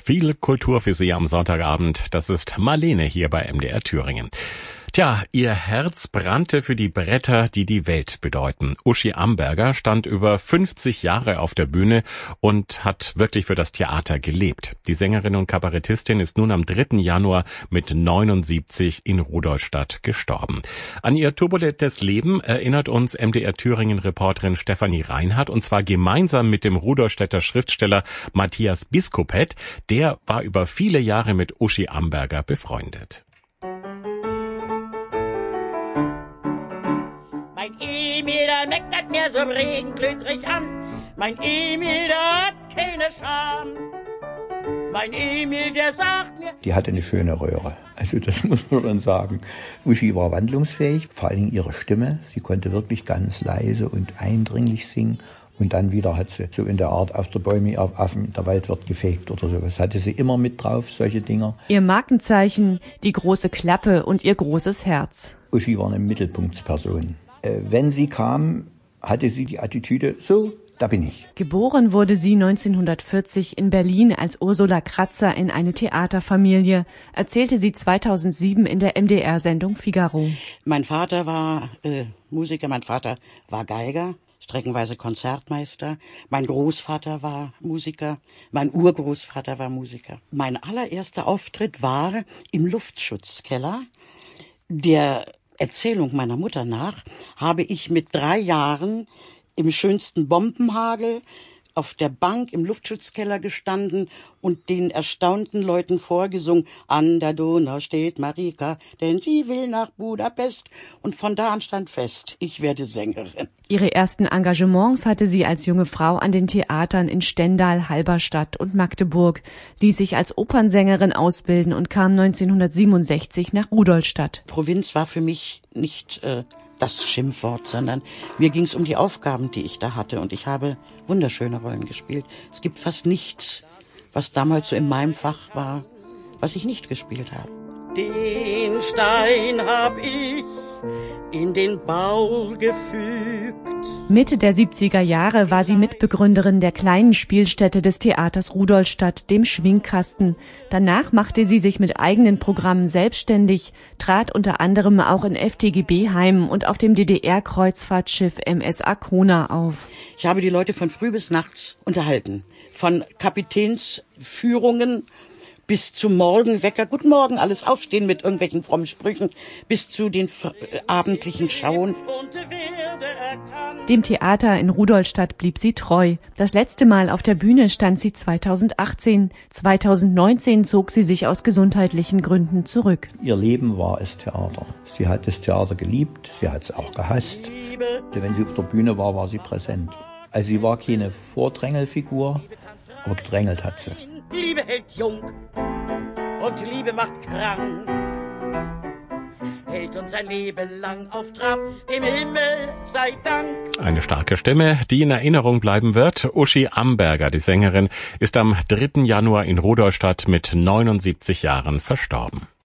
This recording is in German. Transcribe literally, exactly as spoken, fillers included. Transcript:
Viel Kultur für Sie am Sonntagabend. Das ist Marlene hier bei M D R Thüringen. Tja, ihr Herz brannte für die Bretter, die die Welt bedeuten. Uschi Amberger stand über fünfzig Jahre auf der Bühne und hat wirklich für das Theater gelebt. Die Sängerin und Kabarettistin ist nun am dritten Januar mit neunundsiebzig in Rudolstadt gestorben. An ihr turbulentes Leben erinnert uns M D R Thüringen-Reporterin Stefanie Reinhardt, und zwar gemeinsam mit dem Rudolstädter Schriftsteller Matthias Biskupet. Der war über viele Jahre mit Uschi Amberger befreundet. Mein Emil, der meckert mir so regenklötrig an. Mein Emil, der hat keine Scham. Mein Emil, der sagt mir... Die hatte eine schöne Röhre. Also das muss man schon sagen. Uschi war wandlungsfähig, vor allem ihre Stimme. Sie konnte wirklich ganz leise und eindringlich singen. Und dann wieder hat sie so in der Art auf der Bäume auf Affen, der Wald wird gefegt oder sowas. Hatte sie immer mit drauf, solche Dinger. Ihr Markenzeichen, die große Klappe und ihr großes Herz. Uschi war eine Mittelpunktsperson. Wenn sie kam, hatte sie die Attitüde, so, da bin ich. Geboren wurde sie neunzehnhundertvierzig in Berlin als Ursula Kratzer in eine Theaterfamilie, erzählte sie zweitausendsieben in der M D R-Sendung Figaro. Mein Vater war äh, Musiker, mein Vater war Geiger, streckenweise Konzertmeister. Mein Großvater war Musiker, mein Urgroßvater war Musiker. Mein allererster Auftritt war im Luftschutzkeller. Der Erzählung meiner Mutter nach habe ich mit drei Jahren im schönsten Bombenhagel auf der Bank im Luftschutzkeller gestanden und den erstaunten Leuten vorgesungen: An der Donau steht Marika, denn sie will nach Budapest. Und von da an stand fest, ich werde Sängerin. Ihre ersten Engagements hatte sie als junge Frau an den Theatern in Stendal, Halberstadt und Magdeburg, ließ sich als Opernsängerin ausbilden und kam neunzehnhundertsiebenundsechzig nach Rudolstadt. Provinz war für mich nicht äh, das Schimpfwort, sondern mir ging es um die Aufgaben, die ich da hatte. Und ich habe wunderschöne Rollen gespielt. Es gibt fast nichts, was damals so in meinem Fach war, was ich nicht gespielt habe. Den Stein hab ich in den Bau gefügt. Mitte der siebziger Jahre war sie Mitbegründerin der kleinen Spielstätte des Theaters Rudolstadt, dem Schwingkasten. Danach machte sie sich mit eigenen Programmen selbstständig, trat unter anderem auch in F T G B-Heimen und auf dem D D R-Kreuzfahrtschiff M S Arkona auf. Ich habe die Leute von früh bis nachts unterhalten. Von Kapitänsführungen bis zum Morgenwecker, guten Morgen, alles aufstehen mit irgendwelchen frommen Sprüchen, bis zu den äh, abendlichen Schauen. Dem Theater in Rudolstadt blieb sie treu. Das letzte Mal auf der Bühne stand sie zweitausendachtzehn. zweitausendneunzehn zog sie sich aus gesundheitlichen Gründen zurück. Ihr Leben war es Theater. Sie hat das Theater geliebt, sie hat es auch gehasst. Wenn sie auf der Bühne war, war sie präsent. Also sie war keine Vordrängelfigur, aber gedrängelt hat sie. Liebe hält jung und Liebe macht krank, hält uns ein Leben lang auf Trab, dem Himmel sei Dank. Eine starke Stimme, die in Erinnerung bleiben wird. Uschi Amberger, die Sängerin, ist am dritten Januar in Rudolstadt mit neunundsiebzig Jahren verstorben.